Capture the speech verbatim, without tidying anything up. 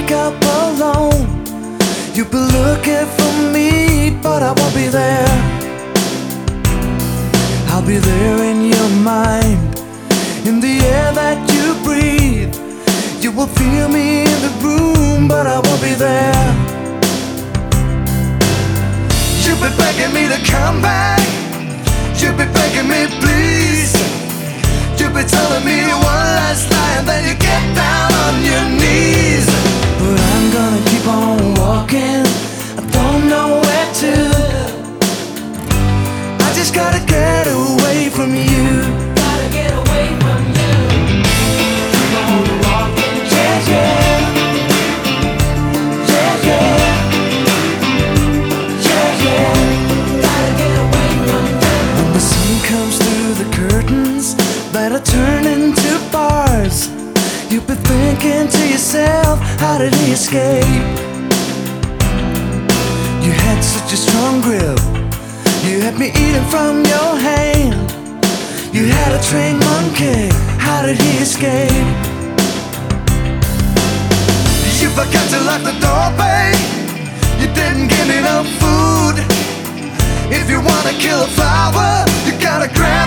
wake up alone. You'll be looking for me, but I won't be there. I'll be there in your mind, in the air that you breathe. You will feel me in the room, but I won't be there. You've been begging me to come back. You've been begging me, please. You've been telling me one last lie, and then you get down on your knees. But I'm gonna keep on walking. I don't know where to. I just gotta get away from you. Gotta get away from you. Keep on walking. Yeah, yeah. Yeah, yeah. Yeah, yeah. Gotta get away from you. When the sun comes through the curtains that are turned into bars, you've been thinking to yourself, how did he escape? You had such a strong grip. You had me eating from your hand. You had a trained monkey. How did he escape? You forgot to lock the door, babe. You didn't give me no food. If you wanna kill a flower, you gotta grab